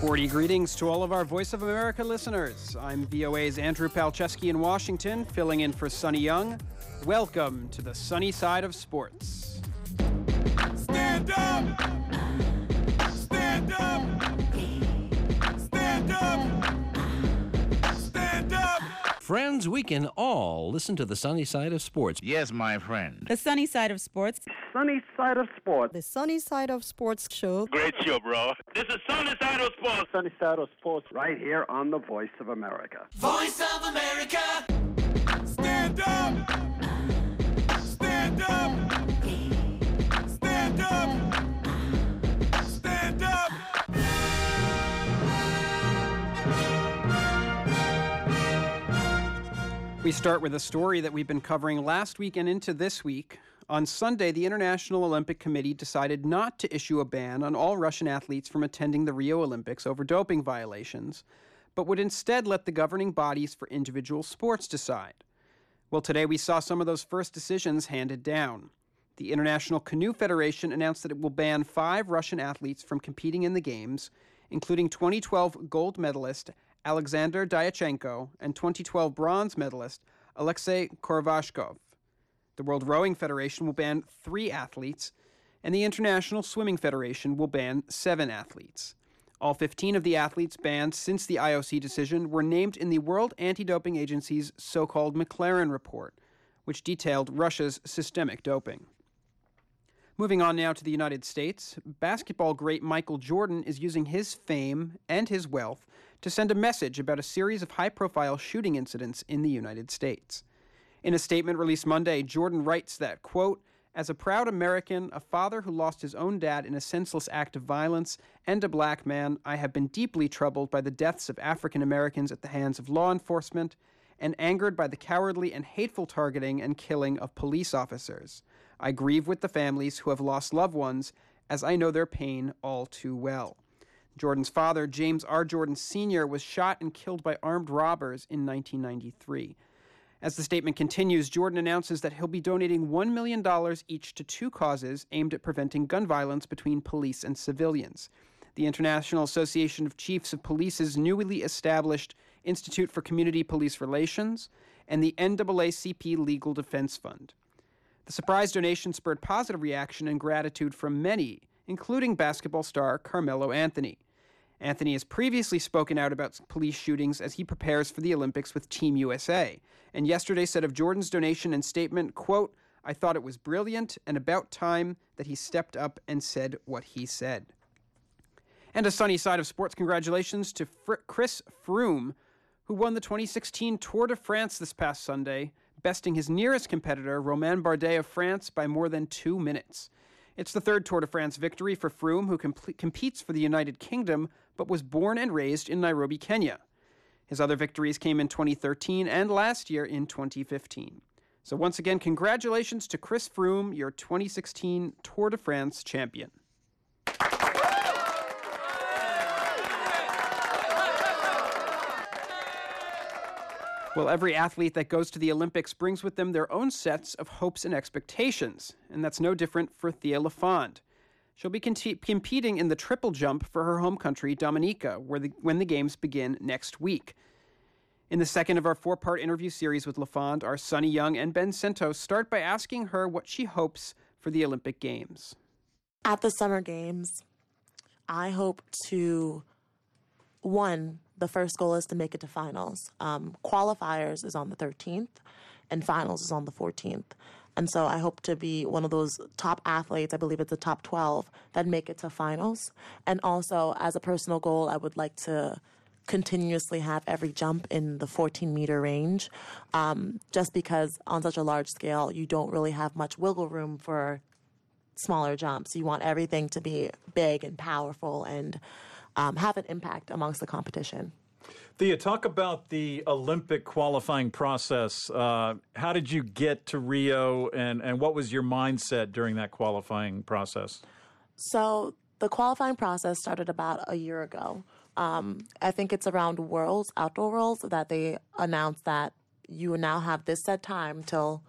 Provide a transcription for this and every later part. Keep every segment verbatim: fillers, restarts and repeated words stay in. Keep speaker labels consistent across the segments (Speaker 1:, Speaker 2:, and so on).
Speaker 1: Sporty greetings to all of our Voice of America listeners. I'm V O A's Andrew Palczewski in Washington, filling in for Sonny Young. Welcome to the sunny side of sports.
Speaker 2: Stand up! Stand up! Stand up! Stand up!
Speaker 3: Friends, we can all listen to the sunny side of sports.
Speaker 4: Yes, my friend.
Speaker 5: The sunny side of sports.
Speaker 6: Sunny Side of Sports.
Speaker 7: The Sunny Side of Sports show.
Speaker 8: Great show, bro. This is Sunny Side of Sports.
Speaker 6: Sunny Side of Sports right here on the Voice of America.
Speaker 2: Voice of America! Stand up! Stand up! Stand up! Stand up!
Speaker 1: We start with a story that we've been covering last week and into this week. On Sunday, the International Olympic Committee decided not to issue a ban on all Russian athletes from attending the Rio Olympics over doping violations, but would instead let the governing bodies for individual sports decide. Well, today we saw some of those first decisions handed down. The International Canoe Federation announced that it will ban five Russian athletes from competing in the Games, including twenty twelve gold medalist Alexander Dyachenko and twenty twelve bronze medalist Alexei Korvashkov. The World Rowing Federation will ban three athletes, and the International Swimming Federation will ban seven athletes. All fifteen of the athletes banned since the I O C decision were named in the World Anti-Doping Agency's so-called McLaren report, which detailed Russia's systemic doping. Moving on now to the United States, basketball great Michael Jordan is using his fame and his wealth to send a message about a series of high-profile shooting incidents in the United States. In a statement released Monday, Jordan writes that, quote, "As a proud American, a father who lost his own dad in a senseless act of violence, and a black man, I have been deeply troubled by the deaths of African Americans at the hands of law enforcement, and angered by the cowardly and hateful targeting and killing of police officers. I grieve with the families who have lost loved ones, as I know their pain all too well." Jordan's father, James R. Jordan Senior, was shot and killed by armed robbers in nineteen ninety-three. As the statement continues, Jordan announces that he'll be donating one million dollars each to two causes aimed at preventing gun violence between police and civilians. The International Association of Chiefs of Police's newly established Institute for Community Police Relations, and the N double A C P Legal Defense Fund. The surprise donation spurred positive reaction and gratitude from many, including basketball star Carmelo Anthony. Anthony has previously spoken out about police shootings as he prepares for the Olympics with Team U S A, and yesterday said of Jordan's donation and statement, quote, "I thought it was brilliant and about time that he stepped up and said what he said." And a sunny side of sports congratulations to Fr- Chris Froome, who won the twenty sixteen Tour de France this past Sunday, besting his nearest competitor, Romain Bardet of France, by more than two minutes. It's the third Tour de France victory for Froome, who com- competes for the United Kingdom, but was born and raised in Nairobi, Kenya. His other victories came in twenty thirteen and last year in twenty fifteen. So once again, congratulations to Chris Froome, your twenty sixteen Tour de France champion. Well, every athlete that goes to the Olympics brings with them their own sets of hopes and expectations, and that's no different for Thea Lafond. She'll be con- competing in the triple jump for her home country, Dominica, where the, when the games begin next week. In the second of our four-part interview series with Lafond, our Sonny Young and Ben Santos start by asking her what she hopes for the Olympic Games.
Speaker 9: At the Summer Games, I hope to, one, the first goal is to make it to finals. Um, qualifiers is on the thirteenth, and finals is on the fourteenth. And so I hope to be one of those top athletes, I believe it's the top twelve, that make it to finals. And also, as a personal goal, I would like to continuously have every jump in the fourteen-meter range, um, just because on such a large scale, you don't really have much wiggle room for smaller jumps. You want everything to be big and powerful and um, have an impact amongst the competition.
Speaker 10: Thea, talk about the Olympic qualifying process. Uh, how did you get to Rio, and, and what was your mindset during that qualifying process?
Speaker 9: So the qualifying process started about a year ago. Um, I think it's around Worlds, Outdoor Worlds, that they announced that you now have this set time till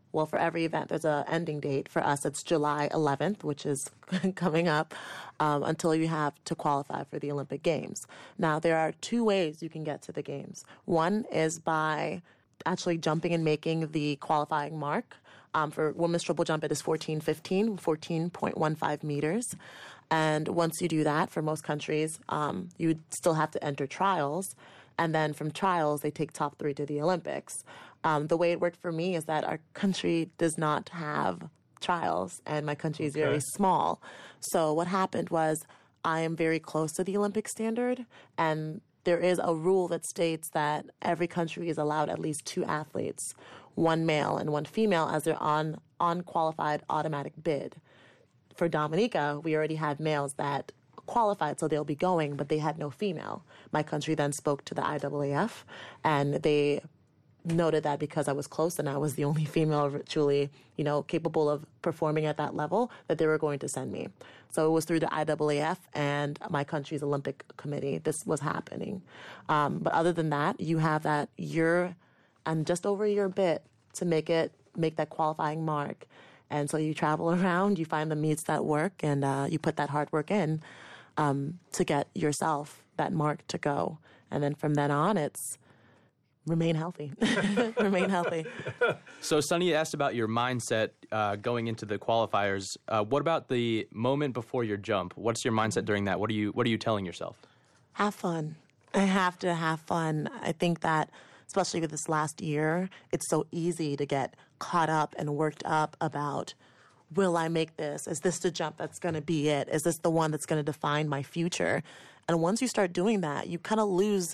Speaker 9: well, for every event, there's an ending date. For us, it's July eleventh, which is coming up, um, until you have to qualify for the Olympic Games. Now, there are two ways you can get to the Games. One is by actually jumping and making the qualifying mark. Um, for women's triple jump, it is fourteen fifteen, fourteen point one five meters. And once you do that, for most countries, um, you would still have to enter trials. And then from trials, they take top three to the Olympics. Um, the way it worked for me is that our country does not have trials, and my country is okay. very small. So what happened was I am very close to the Olympic standard, and there is a rule that states that every country is allowed at least two athletes, one male and one female, as their on unqualified automatic bid. For Dominica, we already had males that qualified, so they'll be going, but they had no female. My country then spoke to the I A A F, and they noted that because I was close and I was the only female truly, you know, capable of performing at that level, that they were going to send me. So it was through the I A A F and my country's Olympic Committee this was happening. Um, but other than that, you have that year and just over a year bit to make it, make that qualifying mark. And so you travel around, you find the meets that work, and uh, you put that hard work in um, to get yourself that mark to go. And then from then on, it's remain healthy. Remain healthy.
Speaker 4: So Sunny asked about your mindset uh, going into the qualifiers. Uh, what about the moment before your jump? What's your mindset during that? What are you What are you telling yourself?
Speaker 9: Have fun. I have to have fun. I think that, especially with this last year, it's so easy to get caught up and worked up about, will I make this? Is this the jump that's going to be it? Is this the one that's going to define my future? And once you start doing that, you kind of lose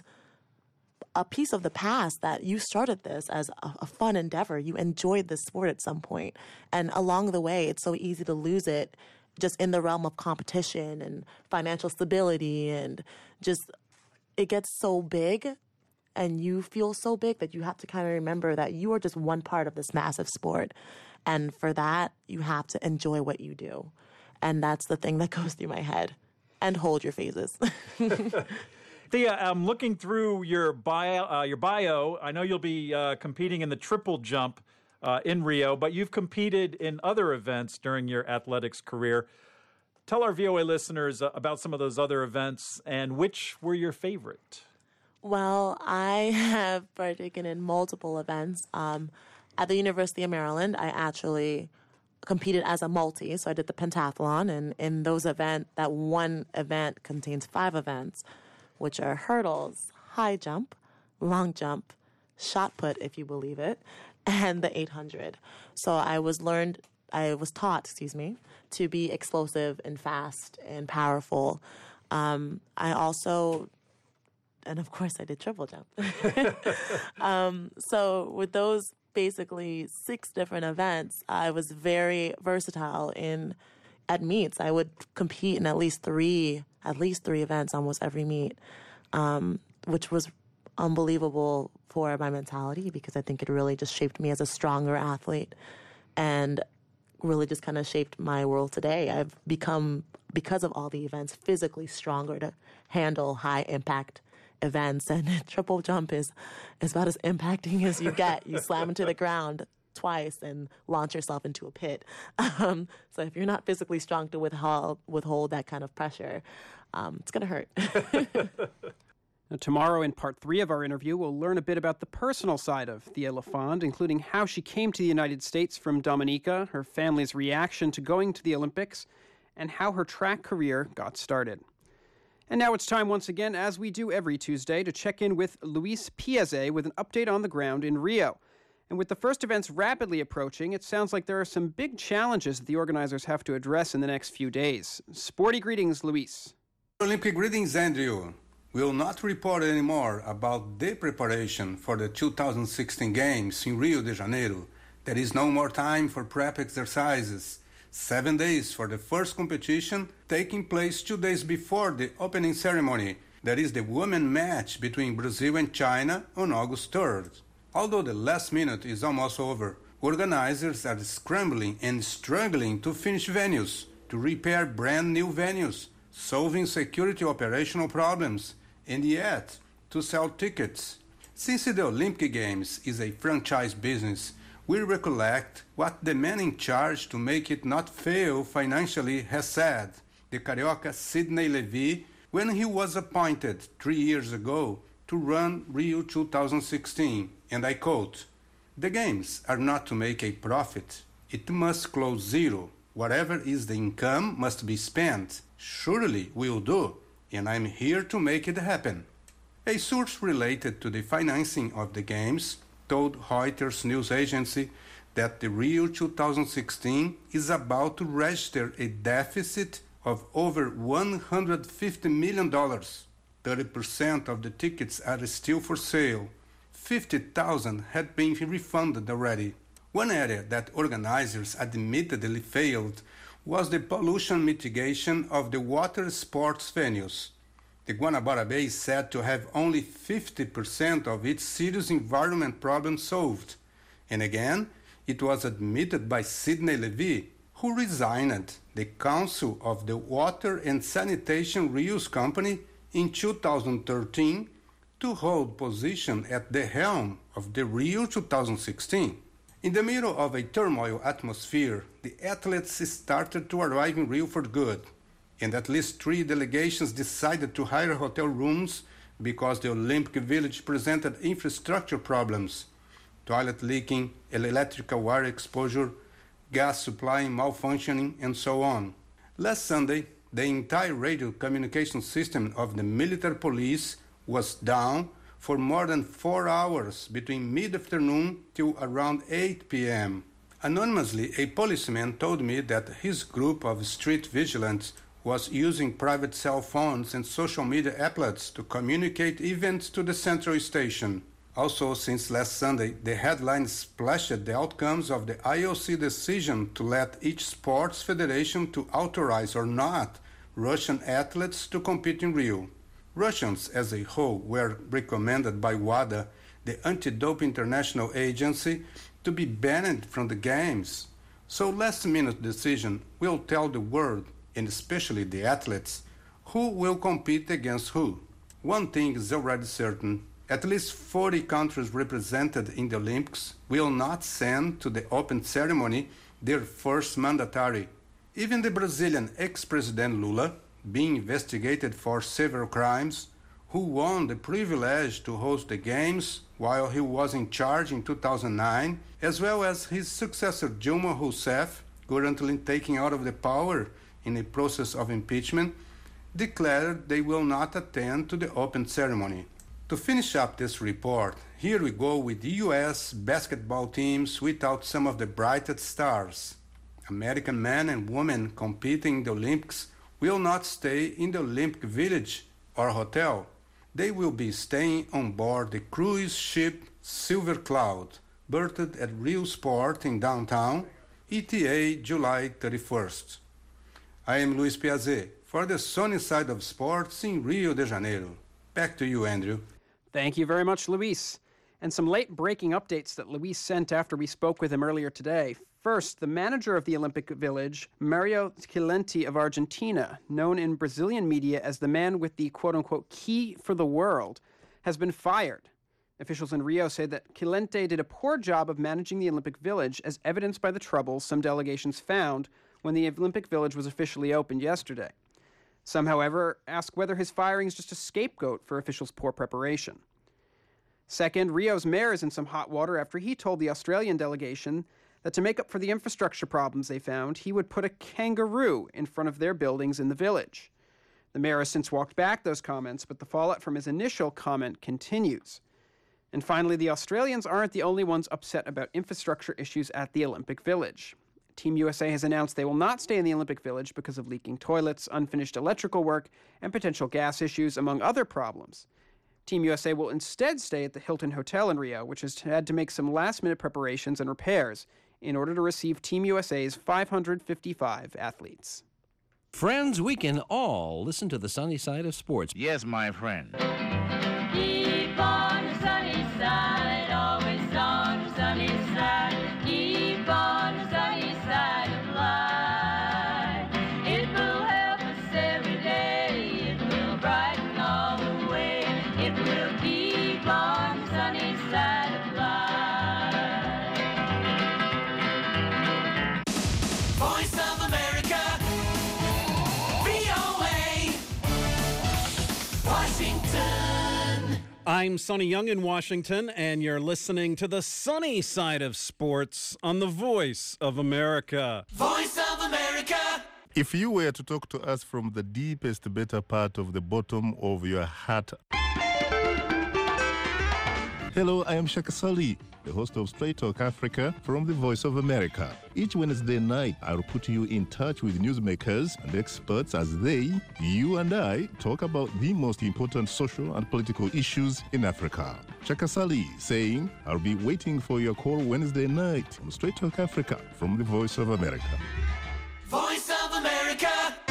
Speaker 9: a piece of the past that you started this as a, a fun endeavor. You enjoyed this sport at some point. And along the way, it's so easy to lose it just in the realm of competition and financial stability, and just it gets so big and you feel so big that you have to kind of remember that you are just one part of this massive sport. And for that, you have to enjoy what you do. And that's the thing that goes through my head. And hold your phases.
Speaker 10: Thea, I'm looking through your bio, uh, your bio. I know you'll be uh, competing in the triple jump uh, in Rio, but you've competed in other events during your athletics career. Tell our V O A listeners uh, about some of those other events and which were your favorite.
Speaker 9: Well, I have partaken in multiple events. Um, at the University of Maryland, I actually competed as a multi, so I did the pentathlon, and in those events, that one event contains five events, which are hurdles, high jump, long jump, shot put, if you believe it, and the eight hundred. So I was learned, I was taught, excuse me, to be explosive and fast and powerful. Um, I also... And of course, I did triple jump. um, so with those basically six different events, I was very versatile in at meets. I would compete in at least three, at least three events almost every meet, um, which was unbelievable for my mentality because I think it really just shaped me as a stronger athlete and really just kind of shaped my world today. I've become, because of all the events, physically stronger to handle high impact events, and triple jump is, is about as impacting as you get. You slam into the ground twice and launch yourself into a pit. Um, so if you're not physically strong to withhold, withhold that kind of pressure, um, it's going to hurt.
Speaker 1: Now, tomorrow, in part three of our interview, we'll learn a bit about the personal side of Thea LaFond, including how she came to the United States from Dominica, her family's reaction to going to the Olympics, and how her track career got started. And now it's time once again, as we do every Tuesday, to check in with Luis Piazza with an update on the ground in Rio. And with the first events rapidly approaching, it sounds like there are some big challenges that the organizers have to address in the next few days. Sporty greetings, Luis.
Speaker 5: Olympic greetings, Andrew. We will not report anymore about the preparation for the two thousand sixteen Games in Rio de Janeiro. There is no more time for prep exercises. Seven days for the first competition, taking place two days before the opening ceremony. That is the women's match between Brazil and China on August third. Although the last minute is almost over, organizers are scrambling and struggling to finish venues, to repair brand new venues, solving security operational problems, and yet to sell tickets. Since the Olympic Games is a franchise business, we recollect what the man in charge to make it not fail financially has said, the Carioca Sidney Levy, when he was appointed three years ago to run Rio two thousand sixteen, and I quote, "The games are not to make a profit. It must close zero. Whatever is the income must be spent. Surely we'll do, and I'm here to make it happen." A source related to the financing of the games told Reuters news agency that the Rio two thousand sixteen is about to register a deficit of over one hundred fifty million dollars. thirty percent of the tickets are still for sale. fifty thousand had been refunded already. One area that organizers admittedly failed was the pollution mitigation of the water sports venues. The Guanabara Bay is said to have only fifty percent of its serious environment problems solved. And again, it was admitted by Sidney Levy, who resigned the Council of the Water and Sanitation Rios Company in two thousand thirteen to hold position at the helm of the Rio two thousand sixteen. In the middle of a turmoil atmosphere, the athletes started to arrive in Rio for good, and at least three delegations decided to hire hotel rooms because the Olympic Village presented infrastructure problems, toilet leaking, electrical wire exposure, gas supply malfunctioning, and so on. Last Sunday, the entire radio communication system of the military police was down for more than four hours between mid-afternoon till around eight p.m. Anonymously, a policeman told me that his group of street vigilantes was using private cell phones and social media outlets to communicate events to the central station. Also, since last Sunday, the headlines splashed the outcomes of the I O C decision to let each sports federation to authorize or not Russian athletes to compete in Rio. Russians as a whole were recommended by WADA, the Anti-Doping International Agency, to be banned from the Games. So last-minute decision will tell the world, and especially the athletes, who will compete against who. One thing is already certain. At least forty countries represented in the Olympics will not send to the open ceremony their first mandatory. Even the Brazilian ex-president Lula, being investigated for several crimes, who won the privilege to host the Games while he was in charge in two thousand nine, as well as his successor Dilma Rousseff, currently taken out of the power in a process of impeachment, declared they will not attend to the open ceremony. To finish up this report, here we go with the U S basketball teams without some of the brightest stars. American men and women competing in the Olympics will not stay in the Olympic Village or hotel. They will be staying on board the cruise ship Silver Cloud, berthed at Rio Sport in downtown, E T A July thirty-first. I am Luis Piazet for the sunny side of sports in Rio de Janeiro. Back to you, Andrew.
Speaker 1: Thank you very much, Luis. And some late-breaking updates that Luis sent after we spoke with him earlier today. First, the manager of the Olympic Village, Mario Quilente of Argentina, known in Brazilian media as the man with the quote-unquote key for the world, has been fired. Officials in Rio say that Quilente did a poor job of managing the Olympic Village, as evidenced by the troubles some delegations found when the Olympic Village was officially opened yesterday. Some, however, ask whether his firing is just a scapegoat for officials' poor preparation. Second, Rio's mayor is in some hot water after he told the Australian delegation that to make up for the infrastructure problems they found, he would put a kangaroo in front of their buildings in the village. The mayor has since walked back those comments, but the fallout from his initial comment continues. And finally, the Australians aren't the only ones upset about infrastructure issues at the Olympic Village. Team U S A has announced they will not stay in the Olympic Village because of leaking toilets, unfinished electrical work, and potential gas issues, among other problems. Team U S A will instead stay at the Hilton Hotel in Rio, which has had to make some last-minute preparations and repairs in order to receive Team U S A's five hundred fifty-five athletes.
Speaker 3: Friends, we can all listen to the sunny side of sports.
Speaker 8: Yes, my friend.
Speaker 2: Keep on the sunny side, always on the sunny side. Keep on the sunny side of life. It will help us every day. It will brighten all the way. It will keep on the sunny side of life.
Speaker 11: I'm Sonny Young in Washington, and you're listening to the sunny side of sports on the Voice of America.
Speaker 12: Voice of America.
Speaker 13: If you were to talk to us from the deepest, better part of the bottom of your heart. Hello, I am Shaka Sali, the host of Straight Talk Africa from the Voice of America. Each Wednesday night, I'll put you in touch with newsmakers and experts as they, you and I, talk about the most important social and political issues in Africa. Shaka Sali saying, I'll be waiting for your call Wednesday night on Straight Talk Africa from the Voice of America.
Speaker 12: Voice of America.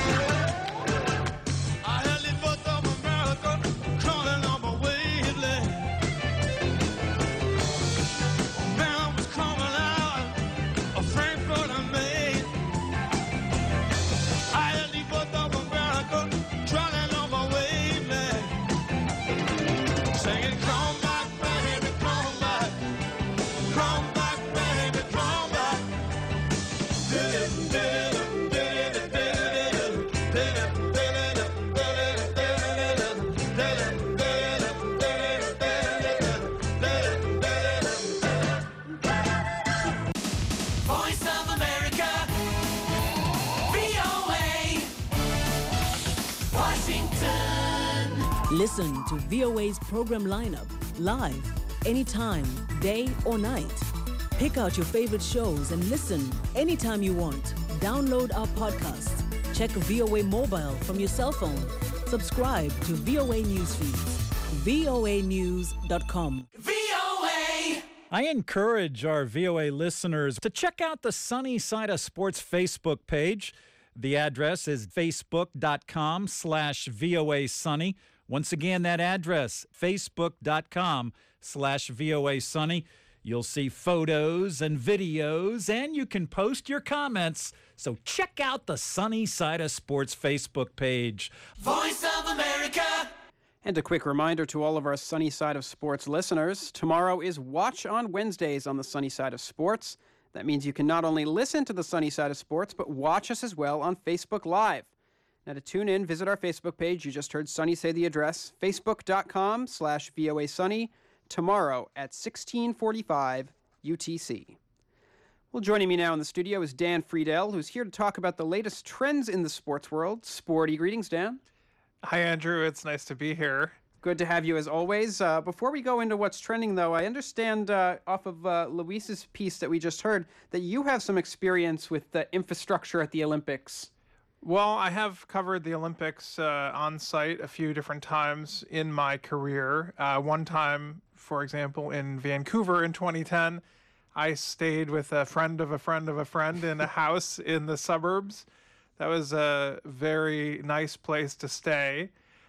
Speaker 14: Listen to V O A's program lineup live, anytime, day or night. Pick out your favorite shows and listen anytime you want. Download our podcast. Check V O A mobile from your cell phone. Subscribe to V O A Newsfeeds. V O A news dot com.
Speaker 12: V O A!
Speaker 10: I encourage our V O A listeners to check out the Sunny Side of Sports Facebook page. The address is facebook.com slash VOA Sunny. Once again, that address, facebook.com slash VOA Sunny. You'll see photos and videos, and you can post your comments. So check out the Sunny Side of Sports Facebook page.
Speaker 12: Voice of America.
Speaker 1: And a quick reminder to all of our Sunny Side of Sports listeners, tomorrow is Watch on Wednesdays on the Sunny Side of Sports. That means you can not only listen to the Sunny Side of Sports, but watch us as well on Facebook Live. Now to tune in, visit our Facebook page. You just heard Sunny say the address, facebook.com slash VOA Sunny, tomorrow at sixteen forty-five U T C. Well, joining me now in the studio is Dan Friedel, who's here to talk about the latest trends in the sports world. Sporty greetings, Dan.
Speaker 15: Hi, Andrew. It's nice to be here.
Speaker 1: Good to have you as always. Uh, before we go into what's trending, though, I understand uh, off of uh, Luis's piece that we just heard that you have some experience with the infrastructure at the Olympics.
Speaker 15: Well, I have covered the Olympics uh, on site a few different times in my career. Uh, one time, for example, in Vancouver in twenty ten, I stayed with a friend of a friend of a friend in a house in the suburbs. That was a very nice place to stay.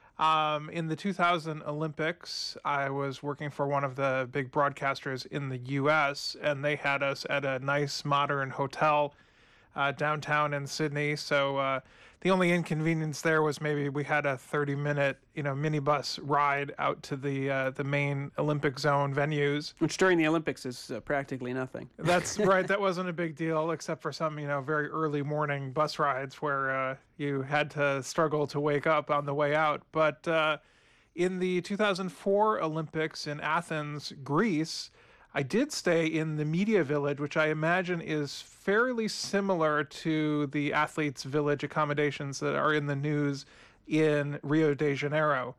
Speaker 15: Um, in the two thousand Olympics, I was working for one of the big broadcasters in the U S, and they had us at a nice modern hotel Uh, downtown in Sydney. So uh, the only inconvenience there was maybe we had a thirty minute, you know, minibus ride out to the uh, the main Olympic zone venues.
Speaker 1: Which during the Olympics is uh, practically nothing.
Speaker 15: That's right. That wasn't a big deal, except for some, you know, very early morning bus rides where uh, you had to struggle to wake up on the way out. But uh, in the two thousand four Olympics in Athens, Greece, I did stay in the Media Village, which I imagine is fairly similar to the Athletes Village accommodations that are in the news in Rio de Janeiro.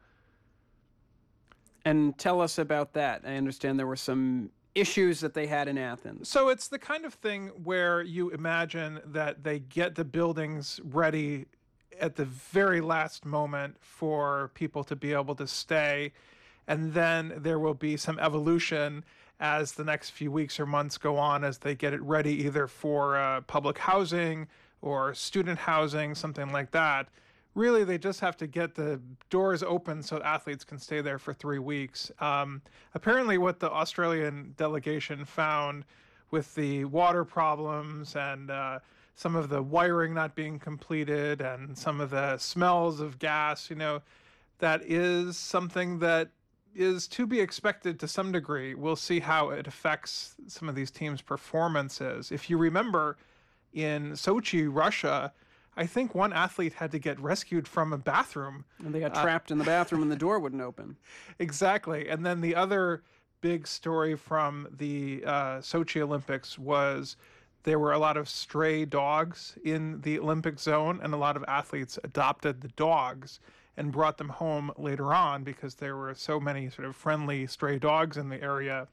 Speaker 1: And tell us about that. I understand there were some issues that they had in Athens.
Speaker 15: So it's the kind of thing where you imagine that they get the buildings ready at the very last moment for people to be able to stay, and then there will be some evolution as the next few weeks or months go on, as they get it ready either for uh, public housing or student housing, something like that. Really, they just have to get the doors open so athletes can stay there for three weeks. Um, apparently, what the Australian delegation found with the water problems and uh, some of the wiring not being completed and some of the smells of gas, you know, that is something that is to be expected to some degree. We'll see how it affects some of these teams' performances. If you remember, in Sochi, Russia, I think one athlete had to get rescued from a bathroom.
Speaker 1: And they got
Speaker 15: Uh,
Speaker 1: trapped in the bathroom and the door wouldn't open.
Speaker 15: Exactly. And then the other big story from the uh, Sochi Olympics was there were a lot of stray dogs in the Olympic zone, and a lot of athletes adopted the dogs and brought them home later on because there were so many sort of friendly stray dogs in the area.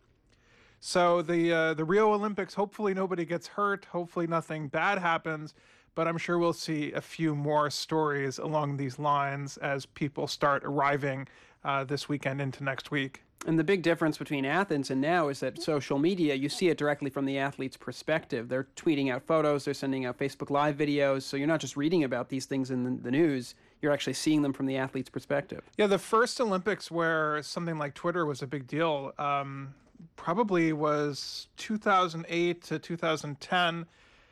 Speaker 15: So the uh, the Rio Olympics, hopefully nobody gets hurt, hopefully nothing bad happens, but I'm sure we'll see a few more stories along these lines as people start arriving uh, this weekend into next week.
Speaker 1: And the big difference between Athens and now is that social media, you see it directly from the athlete's perspective. They're tweeting out photos, they're sending out Facebook Live videos, so you're not just reading about these things in the, the news, you're actually seeing them from the athlete's perspective.
Speaker 15: Yeah, the first Olympics where something like Twitter was a big deal um, probably was two thousand eight to two thousand ten.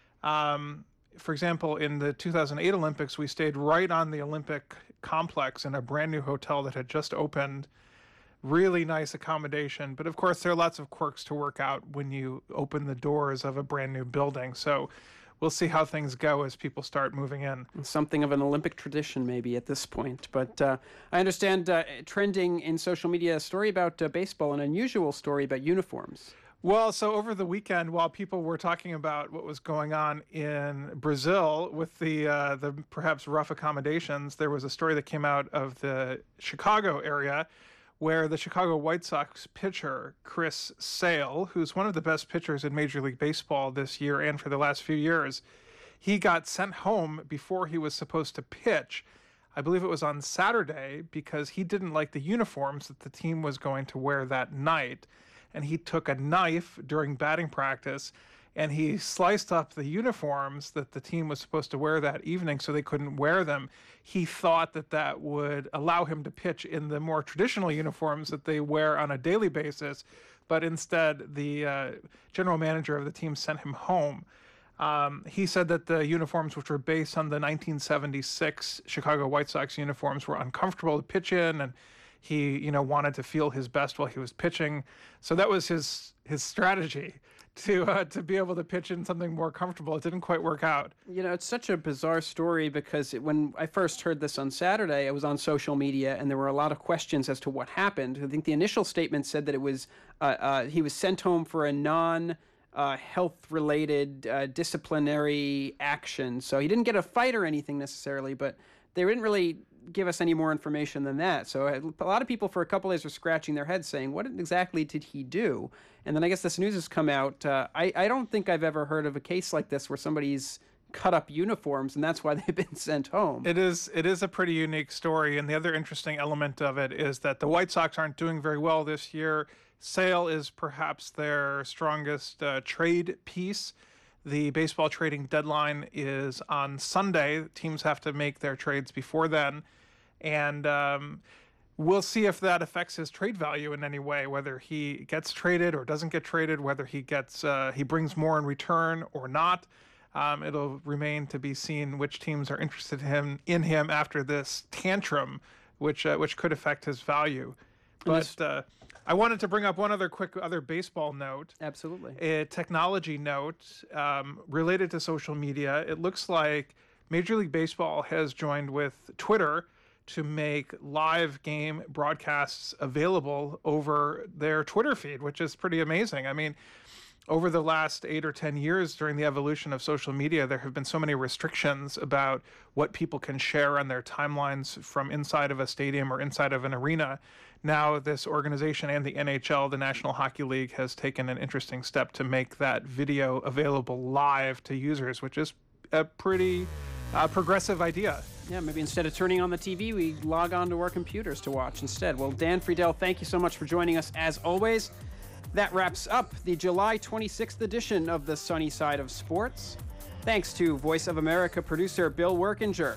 Speaker 15: Um, for example, in the two thousand eight Olympics, we stayed right on the Olympic complex in a brand new hotel that had just opened. Really nice accommodation. But of course, there are lots of quirks to work out when you open the doors of a brand new building. So we'll see how things go as people start moving in.
Speaker 1: Something of an Olympic tradition maybe at this point. But uh, I understand uh, trending in social media a story about uh, baseball, an unusual story about uniforms.
Speaker 15: Well, so over the weekend, while people were talking about what was going on in Brazil with the uh, the perhaps rough accommodations, there was a story that came out of the Chicago area where the Chicago White Sox pitcher, Chris Sale, who's one of the best pitchers in Major League Baseball this year and for the last few years, he got sent home before he was supposed to pitch. I believe it was on Saturday because he didn't like the uniforms that the team was going to wear that night. And he took a knife during batting practice and he sliced up the uniforms that the team was supposed to wear that evening so they couldn't wear them. He thought that that would allow him to pitch in the more traditional uniforms that they wear on a daily basis, but instead the uh, general manager of the team sent him home. Um, he said that the uniforms, which were based on the nineteen seventy-six Chicago White Sox uniforms, were uncomfortable to pitch in, and he, you know, wanted to feel his best while he was pitching. So that was his his strategy to uh, to be able to pitch in something more comfortable. It didn't quite work out.
Speaker 1: You know, it's such a bizarre story because it, when I first heard this on Saturday, I was on social media and there were a lot of questions as to what happened. I think the initial statement said that it was uh, uh, he was sent home for a non uh, health-related uh, disciplinary action. So he didn't get a fight or anything necessarily, but they didn't really give us any more information than that. So a lot of people for a couple days were scratching their heads saying, what exactly did he do? And then I guess this news has come out. Uh, I, I don't think I've ever heard of a case like this where somebody's cut up uniforms and that's why they've been sent home.
Speaker 15: It is it is a pretty unique story. And the other interesting element of it is that the White Sox aren't doing very well this year. Sale is perhaps their strongest uh, trade piece. The baseball trading deadline is on Sunday. Teams have to make their trades before then. And um, we'll see if that affects his trade value in any way, whether he gets traded or doesn't get traded, whether he gets uh, he brings more in return or not. Um, it'll remain to be seen which teams are interested in him, in him after this tantrum, which uh, which could affect his value. But uh, I wanted to bring up one other quick other baseball note.
Speaker 1: Absolutely.
Speaker 15: A technology note um, related to social media. It looks like Major League Baseball has joined with Twitter to make live game broadcasts available over their Twitter feed, which is pretty amazing. I mean, over the last eight or ten years during the evolution of social media, there have been so many restrictions about what people can share on their timelines from inside of a stadium or inside of an arena. Now, this organization and the N H L, the National Hockey League, has taken an interesting step to make that video available live to users, which is a pretty uh, progressive idea.
Speaker 1: Yeah, maybe instead of turning on the T V, we log on to our computers to watch instead. Well, Dan Friedel, thank you so much for joining us as always. That wraps up the July twenty-sixth edition of the Sunny Side of Sports. Thanks to Voice of America producer Bill Workinger,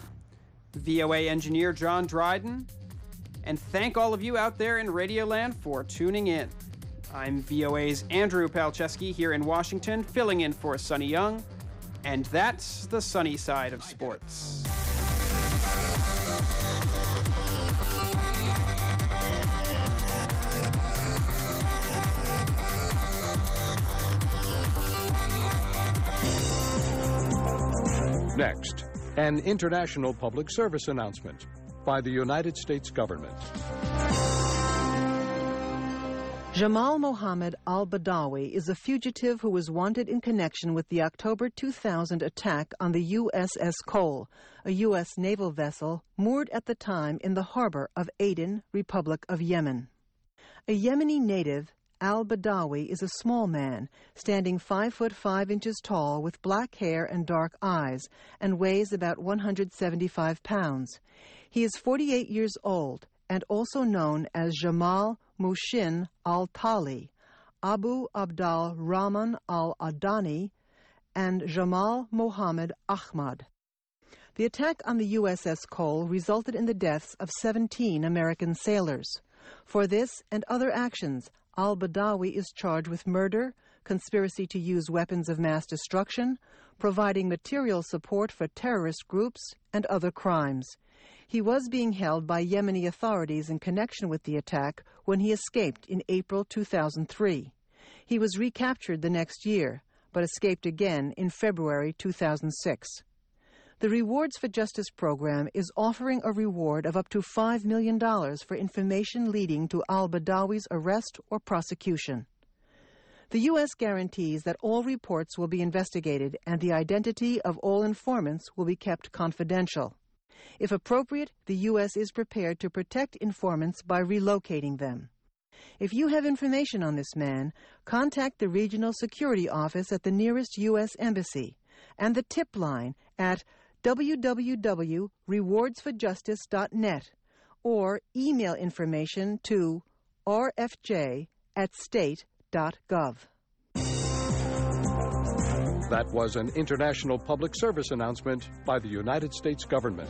Speaker 1: V O A engineer John Dryden, and thank all of you out there in Radioland for tuning in. I'm V O A's Andrew Palczewski here in Washington, filling in for Sonny Young, and that's the Sunny Side of Sports.
Speaker 16: Next, An international public service announcement by the United States government.
Speaker 17: Jamal Mohammed al-Badawi is a fugitive who was wanted in connection with the October two thousand attack on the U S S Cole, a U S naval vessel moored at the time in the harbor of Aden, Republic of Yemen. A Yemeni native, al-Badawi is a small man, standing five foot five inches tall with black hair and dark eyes, and weighs about one hundred seventy-five pounds. He is forty-eight years old and also known as Jamal Mushin al-Tali, Abu Abdal Rahman al-Adani, and Jamal Mohammed Ahmad. The attack on the U S S Cole resulted in the deaths of seventeen American sailors. For this and other actions, al-Badawi is charged with murder, conspiracy to use weapons of mass destruction, providing material support for terrorist groups, and other crimes. He was being held by Yemeni authorities in connection with the attack when he escaped in April two thousand three. He was recaptured the next year, but escaped again in February two thousand six. The Rewards for Justice program is offering a reward of up to five million dollars for information leading to al-Badawi's arrest or prosecution. The U S guarantees that all reports will be investigated and the identity of all informants will be kept confidential. If appropriate, the U S is prepared to protect informants by relocating them. If you have information on this man, contact the Regional Security Office at the nearest U S Embassy and the tip line at w w w dot rewards for justice dot net or email information to r f j at state dot gov.
Speaker 16: That was an international public service announcement by the United States government.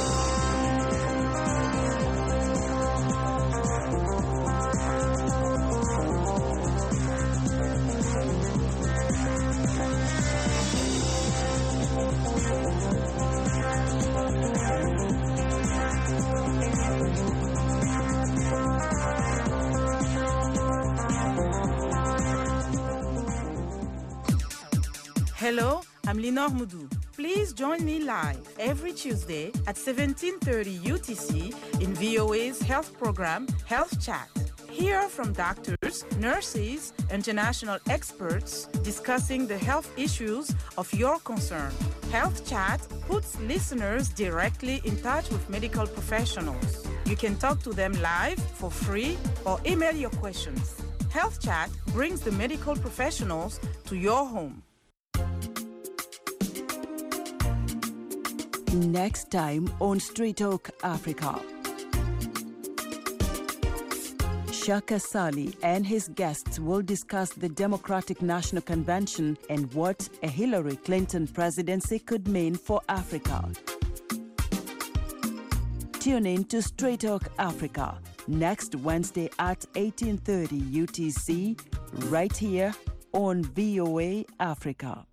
Speaker 18: Hello, I'm Lenore Moudou. Please join me live every Tuesday at seventeen thirty U T C in V O A's health program, Health Chat. Hear from doctors, nurses, international experts discussing the health issues of your concern. Health Chat puts listeners directly in touch with medical professionals. You can talk to them live for free or email your questions. Health Chat brings the medical professionals to your home.
Speaker 19: Next time on Street Talk Africa. Shaka Sali and his guests will discuss the Democratic National Convention and what a Hillary Clinton presidency could mean for Africa. Tune in to Straight Talk Africa next Wednesday at eighteen thirty U T C, right here on V O A Africa.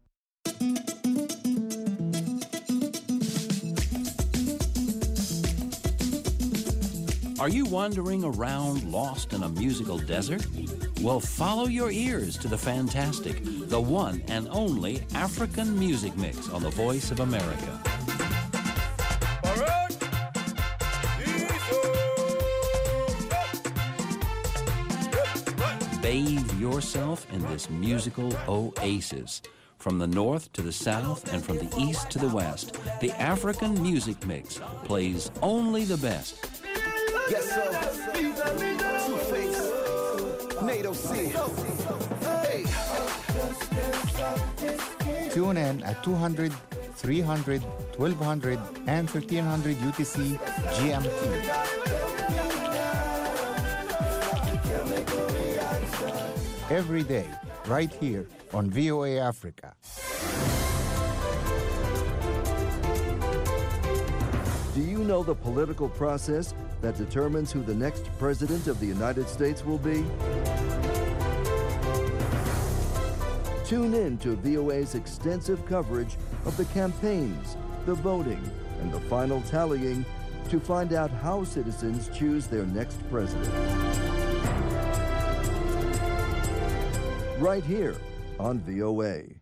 Speaker 3: Are you wandering around lost in a musical desert? Well, follow your ears to the fantastic, the one and only African music mix on the Voice of America. Bathe yourself in this musical oasis. From the north to the south and from the east to the west, the African music mix plays only the best.
Speaker 20: Yes, sir. Two-Face, NATO C. Hey.
Speaker 21: Tune in at two hundred, three hundred, twelve hundred, and fifteen hundred U T C G M T. Every day, right here on V O A Africa.
Speaker 22: Do you know the political process that determines who the next president of the United States will be? Tune in to V O A's extensive coverage of the campaigns, the voting, and the final tallying to find out how citizens choose their next president. Right here on V O A.